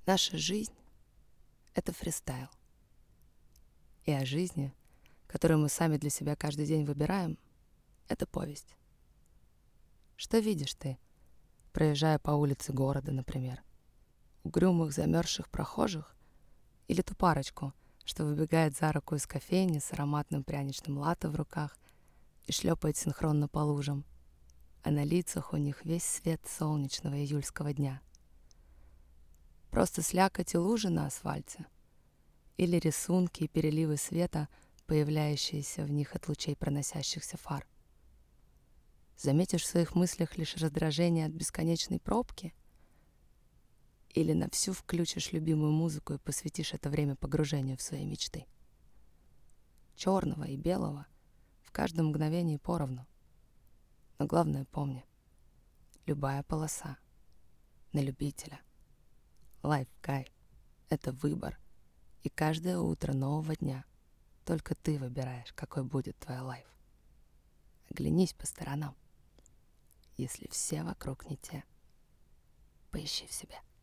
Наша жизнь — это фристайл. И о жизни, которую мы сами для себя каждый день выбираем, это повесть. Что видишь ты, проезжая по улице города, например? Угрюмых замерзших прохожих или ту парочку, что выбегает за руку из кофейни с ароматным пряничным латте в руках и шлепает синхронно по лужам, а на лицах у них весь свет солнечного июльского дня. Просто слякоть и лужи на асфальте или рисунки и переливы света, появляющиеся в них от лучей проносящихся фар. Заметишь в своих мыслях лишь раздражение от бесконечной пробки? Или на всю включишь любимую музыку и посвятишь это время погружению в свои мечты? Черного и белого в каждом мгновении поровну. Но главное помни, любая полоса на любителя. Life Guy — это выбор, и каждое утро нового дня только ты выбираешь, какой будет твоя лайф. Оглянись по сторонам. Если все вокруг не те, поищи в себе.